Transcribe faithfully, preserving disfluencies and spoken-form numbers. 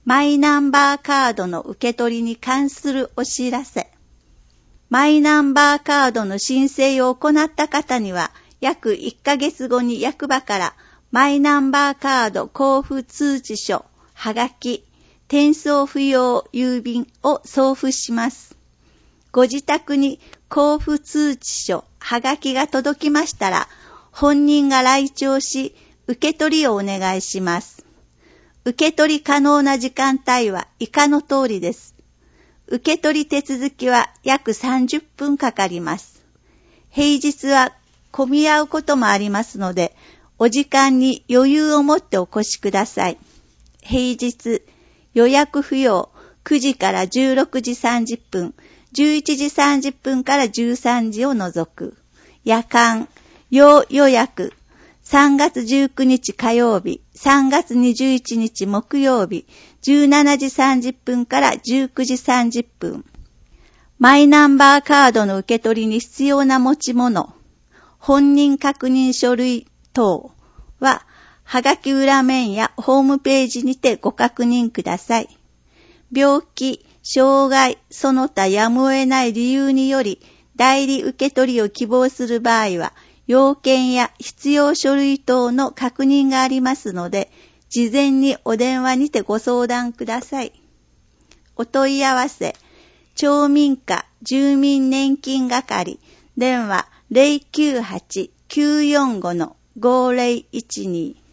マイナンバーカードの受け取りに関するお知らせ。マイナンバーカードの申請を行った方には、約いっかげつごに役場からマイナンバーカード交付通知書、はがき、転送不要郵便を送付します。ご自宅に交付通知書、はがきが届きましたら、本人が来庁し、受け取りをお願いします。受け取り可能な時間帯は以下の通りです。受け取り手続きは約さんじゅっぷんかかります。平日は混み合うこともありますので、お時間に余裕を持ってお越しください。平日、予約不要、くじからじゅうろくじさんじゅっぷん、じゅういちじさんじゅっぷんからじゅうさんじを除く。夜間、要予約、さんがつじゅうくにち火曜日、さんがつにじゅういちにち木曜日、じゅうしちじさんじゅっぷんからじゅうくじさんじゅっぷん。マイナンバーカードの受け取りに必要な持ち物、本人確認書類等は、はがき裏面やホームページにてご確認ください。病気、障害、その他やむを得ない理由により、代理受け取りを希望する場合は、要件や必要書類等の確認がありますので、事前にお電話にてご相談ください。お問い合わせ、町民課住民年金係、電話 ゼロきゅうはち きゅうよんご ごゼロいちに